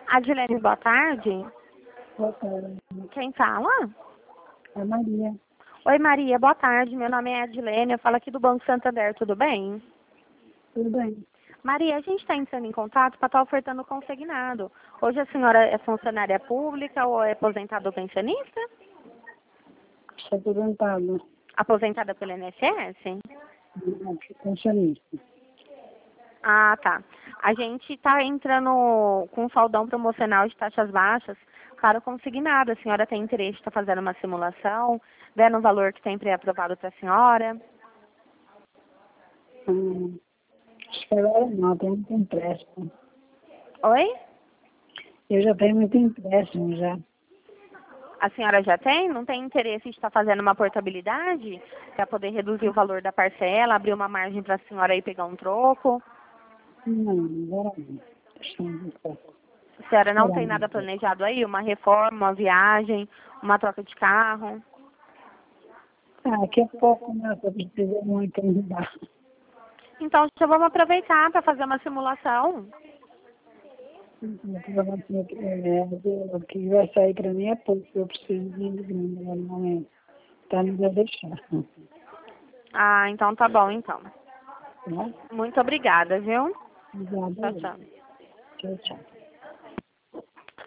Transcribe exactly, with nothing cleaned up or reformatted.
Adilene, boa tarde. Boa tarde. Quem fala? É Maria. Oi, Maria, boa tarde. Meu nome é Adilene, eu falo aqui do Banco Santander, tudo bem? Tudo bem? Maria, a gente está entrando em contato para estar ofertando consignado. Hoje a senhora é funcionária pública ou é aposentada ou pensionista? Estou aposentado. Aposentada pelo I N S S? Pensionista. Ah, tá. A gente está entrando com um saldão promocional de taxas baixas para o consignado. A senhora tem interesse em estar fazendo uma simulação, vendo o valor que tem pré-aprovado para a senhora? Hum, acho que agora não, tem muito empréstimo. Oi? Eu já tenho muito empréstimo já. A senhora já tem? Não tem interesse em estar fazendo uma portabilidade para poder reduzir o valor da parcela, abrir uma margem para a senhora aí pegar um troco? Não, agora não. Estou muito empréstimo. A senhora não tem nada planejado aí? Uma reforma, uma viagem, uma troca de carro? Ah, daqui a pouco, né? Eu preciso muito ajudar. Então, já vamos aproveitar para fazer uma simulação. O que vai sair para mim é pouco, eu preciso de grande agora no momento. Tá, não vai deixar. Ah, então tá bom, então. Tá? Muito obrigada, viu? Obrigada. Tchau, tchau. Tchau, tchau.